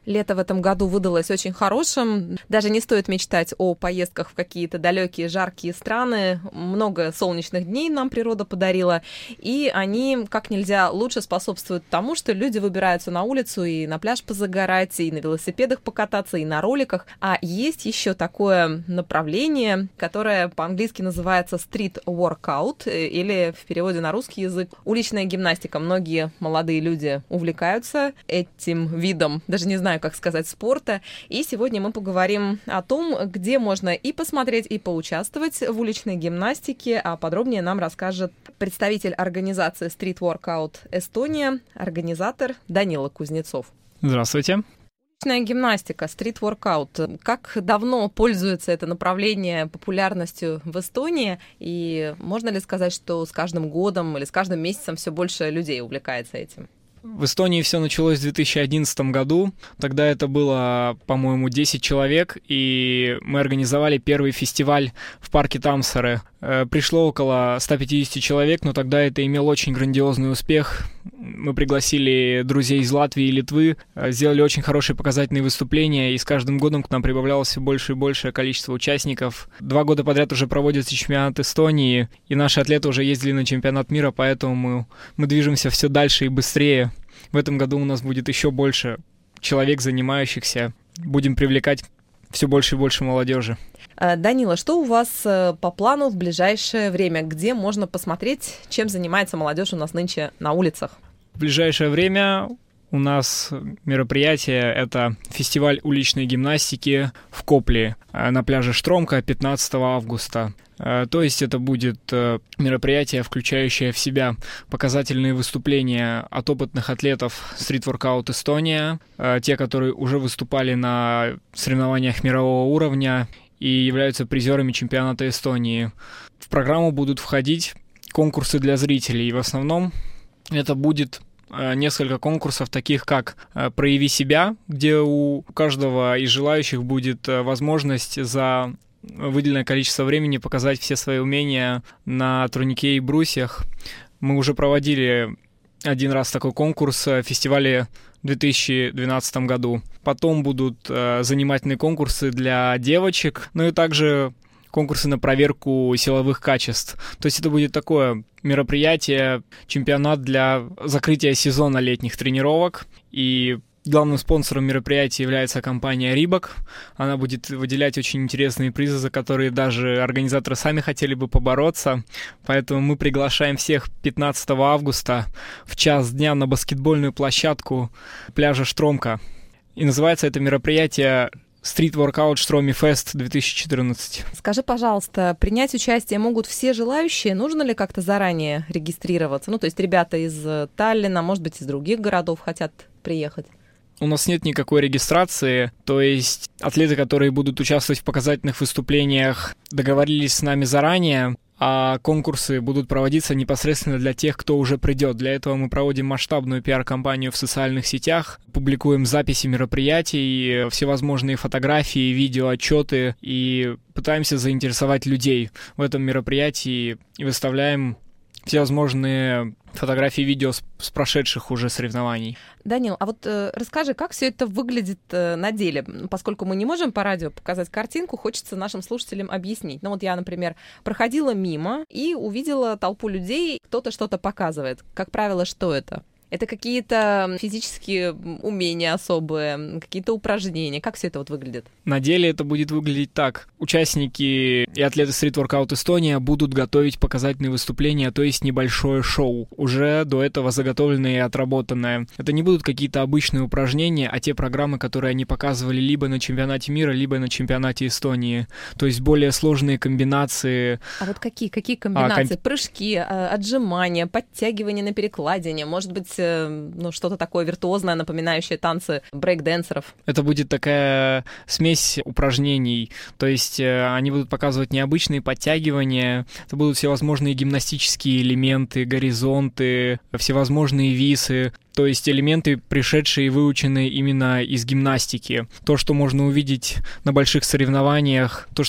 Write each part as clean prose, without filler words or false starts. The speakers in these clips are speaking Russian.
Лето в этом году выдалось очень хорошим. Даже не стоит мечтать о поездках в какие-то далекие жаркие страны. Много солнечных дней нам природа подарила. И они как нельзя лучше способствуют тому, что люди выбираются на улицу и на пляж позагорать, и на велосипедах покататься, и на роликах. А есть еще такое направление, которое по-английски называется street workout, или в переводе на русский язык уличная гимнастика. Многие молодые люди увлекаются этим видом, даже не знаю, как сказать, спорта. И сегодня мы поговорим о том, где можно и посмотреть, и поучаствовать в уличной гимнастике. А подробнее нам расскажет представитель организации Street Workout Эстония, организатор Данила Кузнецов. Здравствуйте. Уличная гимнастика, стрит-воркаут. Как давно пользуется это направление популярностью в Эстонии? И можно ли сказать, что с каждым годом или с каждым месяцем все больше людей увлекается этим? В Эстонии все началось в 2011 году. Тогда это было, по-моему, 10 человек, и мы организовали первый фестиваль в парке Тамсаре. Пришло около 150 человек, но тогда это имело очень грандиозный успех. Мы пригласили друзей из Латвии и Литвы, сделали очень хорошие показательные выступления, и с каждым годом к нам прибавлялось все больше и большее количество участников. 2 года подряд уже проводится чемпионат Эстонии, и наши атлеты уже ездили на чемпионат мира, поэтому мы движемся все дальше и быстрее. В этом году у нас будет еще больше человек, занимающихся. Будем привлекать все больше и больше молодежи. Данила, что у вас по плану в ближайшее время? Где можно посмотреть, чем занимается молодежь у нас нынче на улицах? В ближайшее время у нас мероприятие — это фестиваль уличной гимнастики в Копле на пляже Штромка 15 августа. То есть это будет мероприятие, включающее в себя показательные выступления от опытных атлетов Street Workout Эстония, те, которые уже выступали на соревнованиях мирового уровня и являются призерами чемпионата Эстонии. В программу будут входить конкурсы для зрителей. В основном это будет несколько конкурсов, таких как «Прояви себя», где у каждого из желающих будет возможность за выделенное количество времени показать все свои умения на турнике и брусьях. Мы уже проводили один раз такой конкурс в фестивале в 2012 году. Потом будут занимательные конкурсы для девочек, ну и также конкурсы на проверку силовых качеств. То есть это будет такое мероприятие, чемпионат для закрытия сезона летних тренировок. И главным спонсором мероприятия является компания Reebok. Она будет выделять очень интересные призы, за которые даже организаторы сами хотели бы побороться. Поэтому мы приглашаем всех 15 августа в час дня на баскетбольную площадку пляжа Штромка. И называется это мероприятие Street Workout Штроми Fest 2014. Скажи, пожалуйста, принять участие могут все желающие? Нужно ли как-то заранее регистрироваться? Ну, то есть ребята из Таллина, может быть, из других городов хотят приехать? У нас нет никакой регистрации, то есть атлеты, которые будут участвовать в показательных выступлениях, договорились с нами заранее, а конкурсы будут проводиться непосредственно для тех, кто уже придет. Для этого мы проводим масштабную пиар-кампанию в социальных сетях, публикуем записи мероприятий, всевозможные фотографии, видео, отчеты и пытаемся заинтересовать людей в этом мероприятии и выставляем всевозможные фотографии и видео с прошедших уже соревнований. Данил, а вот расскажи, как все это выглядит на деле? Поскольку мы не можем по радио показать картинку, хочется нашим слушателям объяснить. Ну вот я, например, проходила мимо и увидела толпу людей, кто-то что-то показывает. Как правило, что это? Это какие-то физические умения особые, какие-то упражнения? Как все это вот выглядит? На деле это будет выглядеть так. Участники и атлеты Street Workout Эстония будут готовить показательные выступления, то есть небольшое шоу, уже до этого заготовленное и отработанное. Это не будут какие-то обычные упражнения, а те программы, которые они показывали либо на чемпионате мира, либо на чемпионате Эстонии. То есть более сложные комбинации. А вот какие комбинации? Прыжки, отжимания, подтягивания на перекладине, может быть, что-то такое виртуозное, напоминающее танцы брейк-дэнсеров. Это будет такая смесь упражнений, то есть они будут показывать необычные подтягивания, это будут всевозможные гимнастические элементы, горизонты, всевозможные висы, то есть элементы, пришедшие и выученные именно из гимнастики. То, что можно увидеть на больших соревнованиях, то, что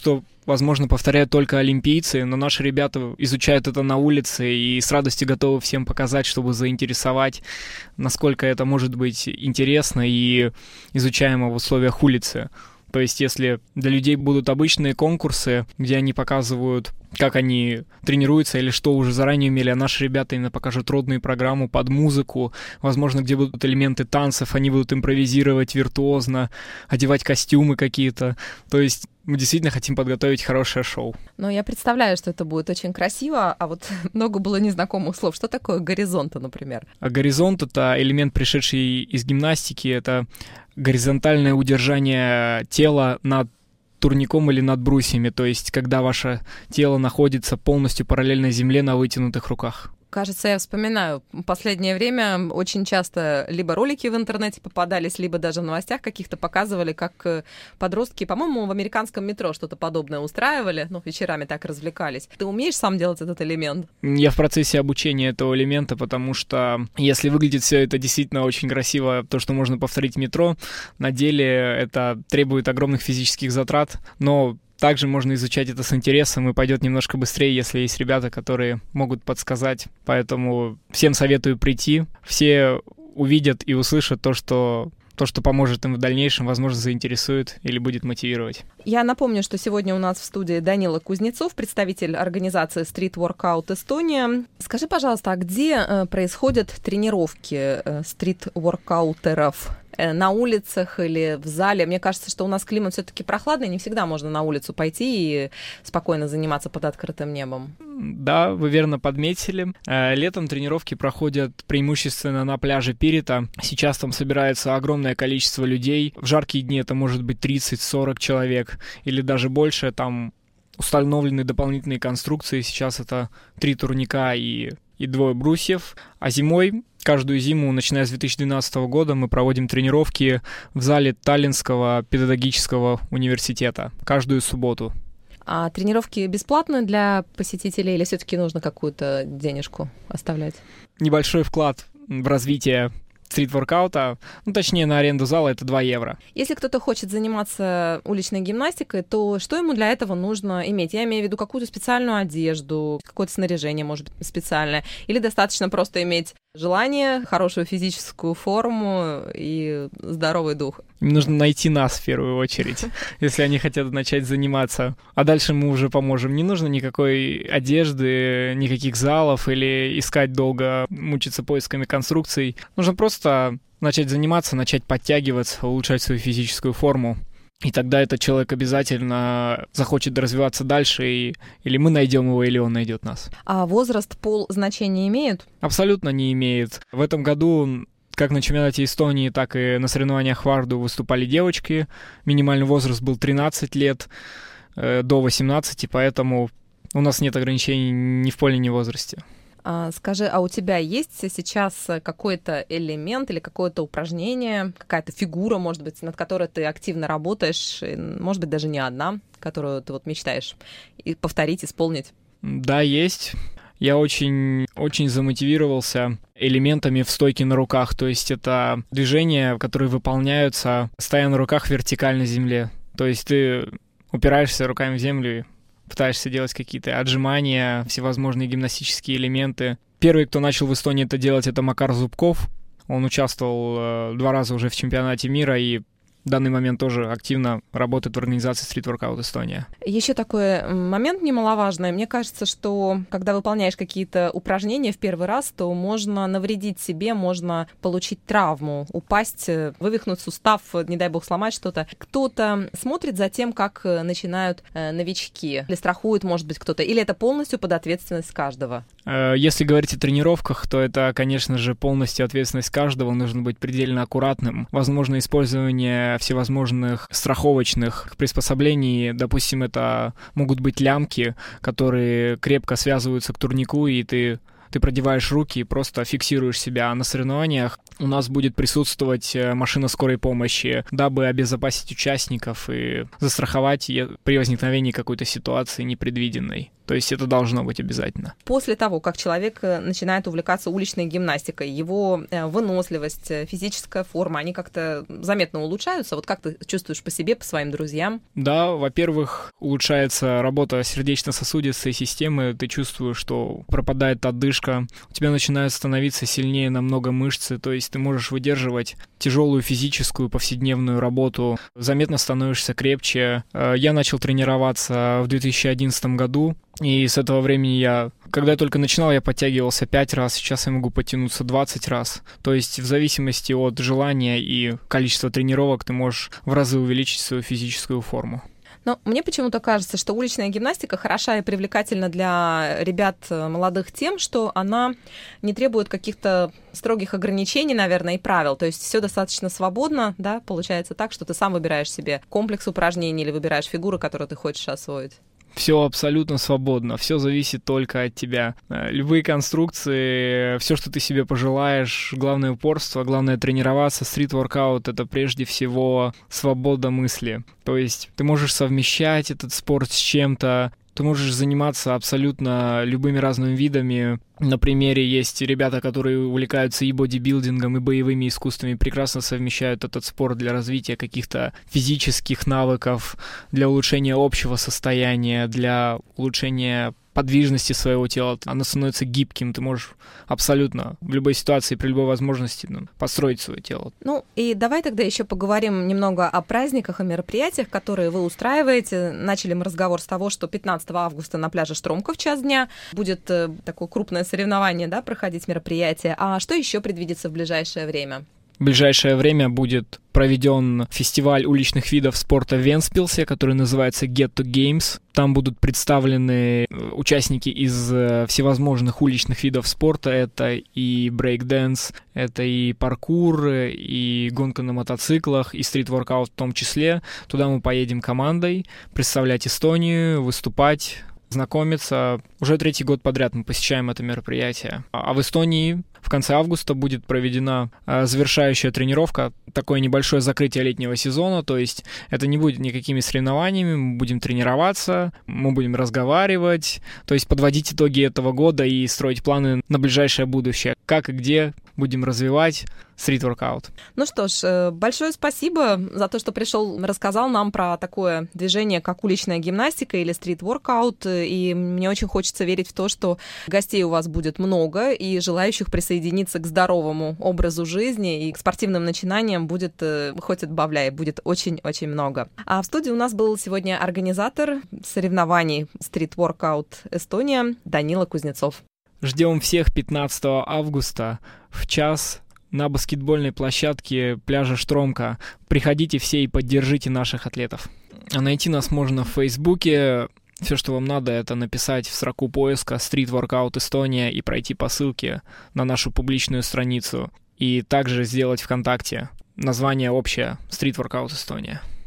возможно, повторяют только олимпийцы, но наши ребята изучают это на улице и с радостью готовы всем показать, чтобы заинтересовать, насколько это может быть интересно и изучаемо в условиях улицы. То есть, если для людей будут обычные конкурсы, где они показывают, как они тренируются или что уже заранее умели, а наши ребята именно покажут родную программу под музыку, возможно, где будут элементы танцев, они будут импровизировать виртуозно, одевать костюмы какие-то. То есть мы действительно хотим подготовить хорошее шоу. Но я представляю, что это будет очень красиво, а вот много было незнакомых слов. Что такое горизонта, например? А горизонт — это элемент, пришедший из гимнастики, это горизонтальное удержание тела над турником или над брусьями, то есть когда ваше тело находится полностью параллельно земле на вытянутых руках. Кажется, я вспоминаю, в последнее время очень часто либо ролики в интернете попадались, либо даже в новостях каких-то показывали, как подростки, по-моему, в американском метро что-то подобное устраивали, вечерами так развлекались. Ты умеешь сам делать этот элемент? Я в процессе обучения этого элемента, потому что если выглядит все это действительно очень красиво, то, что можно повторить в метро, на деле это требует огромных физических затрат, но также можно изучать это с интересом и пойдет немножко быстрее, если есть ребята, которые могут подсказать. Поэтому всем советую прийти. Все увидят и услышат то, что поможет им в дальнейшем, возможно, заинтересует или будет мотивировать. Я напомню, что сегодня у нас в студии Данила Кузнецов, представитель организации Street Workout Estonia. Скажи, пожалуйста, а где происходят тренировки стрит-воркаутеров? На улицах или в зале? Мне кажется, что у нас климат все-таки прохладный, не всегда можно на улицу пойти и спокойно заниматься под открытым небом. Да, вы верно подметили. Летом тренировки проходят преимущественно на пляже Пирита. Сейчас там собирается огромное количество людей. В жаркие дни это может быть 30-40 человек или даже больше. Там установлены дополнительные конструкции. Сейчас это 3 турника и 2 брусьев. А зимой, каждую зиму, начиная с 2012 года, мы проводим тренировки в зале Таллинского педагогического университета каждую субботу. А тренировки бесплатны для посетителей или все-таки нужно какую-то денежку оставлять? Небольшой вклад в развитие стрит-воркаута, точнее, на аренду зала это 2 евро. Если кто-то хочет заниматься уличной гимнастикой, то что ему для этого нужно иметь? Я имею в виду какую-то специальную одежду, какое-то снаряжение, может быть, специальное, или достаточно просто иметь желание, хорошую физическую форму и здоровый дух? Им нужно найти нас в первую очередь, если они хотят начать заниматься. А дальше мы уже поможем. Не нужно никакой одежды, никаких залов или искать долго, мучиться поисками конструкций. Нужно просто начать заниматься, начать подтягиваться, улучшать свою физическую форму. И тогда этот человек обязательно захочет развиваться дальше, или мы найдем его, или он найдет нас. А возраст, пол значения имеют? Абсолютно не имеет. В этом году как на чемпионате Эстонии, так и на соревнованиях в Варду выступали девочки. Минимальный возраст был 13 лет до 18, поэтому у нас нет ограничений ни в поле, ни в возрасте. Скажи, а у тебя есть сейчас какой-то элемент или какое-то упражнение, какая-то фигура, может быть, над которой ты активно работаешь, может быть, даже не одна, которую ты мечтаешь повторить, исполнить? Да, есть. Я очень замотивировался элементами в стойке на руках. То есть это движения, которые выполняются, стоя на руках вертикально земле. То есть ты упираешься руками в землю и пытаешься делать какие-то отжимания, всевозможные гимнастические элементы. Первый, кто начал в Эстонии это делать, это Макар Зубков. Он участвовал 2 раза уже в чемпионате мира и в данный момент тоже активно работает в организации Street Workout Estonia. Еще такой момент немаловажный. Мне кажется, что когда выполняешь какие-то упражнения в первый раз, то можно навредить себе, можно получить травму, упасть, вывихнуть сустав, не дай бог сломать что-то. Кто-то смотрит за тем, как начинают новички, или страхует, может быть, кто-то, или это полностью под ответственность каждого? Если говорить о тренировках, то это, конечно же, полностью ответственность каждого. Нужно быть предельно аккуратным. Возможно, использование всевозможных страховочных приспособлений. Допустим, это могут быть лямки, которые крепко связываются к турнику, и ты продеваешь руки и просто фиксируешь себя. А на соревнованиях у нас будет присутствовать машина скорой помощи, дабы обезопасить участников и застраховать при возникновении какой-то ситуации непредвиденной. То есть это должно быть обязательно. После того, как человек начинает увлекаться уличной гимнастикой, его выносливость, физическая форма, они как-то заметно улучшаются? Вот как ты чувствуешь по себе, по своим друзьям? Да, во-первых, улучшается работа сердечно-сосудистой системы, ты чувствуешь, что пропадает одышка, у тебя начинают становиться сильнее намного мышцы, то есть ты можешь выдерживать тяжелую физическую повседневную работу, заметно становишься крепче. Я начал тренироваться в 2011 году, и с этого времени когда я только начинал, я подтягивался 5 раз, сейчас я могу подтянуться 20 раз. То есть в зависимости от желания и количества тренировок ты можешь в разы увеличить свою физическую форму. Но мне почему-то кажется, что уличная гимнастика хороша и привлекательна для ребят молодых тем, что она не требует каких-то строгих ограничений, наверное, и правил. То есть все достаточно свободно, да, получается так, что ты сам выбираешь себе комплекс упражнений или выбираешь фигуры, которые ты хочешь освоить. Все абсолютно свободно, все зависит только от тебя. Любые конструкции, все, что ты себе пожелаешь, главное упорство, главное тренироваться. Стрит-воркаут — это прежде всего свобода мысли. То есть ты можешь совмещать этот спорт с чем-то, ты можешь заниматься абсолютно любыми разными видами. На примере есть ребята, которые увлекаются и бодибилдингом, и боевыми искусствами, прекрасно совмещают этот спорт для развития каких-то физических навыков, для улучшения общего состояния, для улучшения подвижности своего тела. Оно становится гибким, ты можешь абсолютно в любой ситуации, при любой возможности построить свое тело. Ну и давай тогда еще поговорим немного о праздниках и мероприятиях, которые вы устраиваете. Начали мы разговор с того, что 15 августа на пляже Штромка в час дня будет такое крупное соревнование, да, проходить мероприятие. А что еще предвидится в ближайшее время? В ближайшее время будет проведен фестиваль уличных видов спорта в Вентспилсе, который называется Get to Games. Там будут представлены участники из всевозможных уличных видов спорта. Это и брейк-дэнс, это и паркур, и гонка на мотоциклах, и стрит-воркаут в том числе. Туда мы поедем командой, представлять Эстонию, выступать, знакомиться. Уже 3-й год подряд мы посещаем это мероприятие. А в Эстонии в конце августа будет проведена завершающая тренировка, такое небольшое закрытие летнего сезона, то есть это не будет никакими соревнованиями, мы будем тренироваться, мы будем разговаривать, то есть подводить итоги этого года и строить планы на ближайшее будущее, как и где будем развивать стрит-воркаут. Ну что ж, большое спасибо за то, что пришел, рассказал нам про такое движение, как уличная гимнастика или стрит-воркаут, и мне очень хочется верить в то, что гостей у вас будет много, и желающих присоединиться к здоровому образу жизни и к спортивным начинаниям будет, хоть отбавляй, будет очень-очень много. А в студии у нас был сегодня организатор соревнований стрит-воркаут Эстония Данила Кузнецов. Ждем всех 15 августа в час на баскетбольной площадке пляжа Штромка. Приходите все и поддержите наших атлетов. А найти нас можно в Фейсбуке. Все, что вам надо, это написать в строку поиска Street Workout Estonia и пройти по ссылке на нашу публичную страницу. И также сделать ВКонтакте название общее Street Workout Estonia.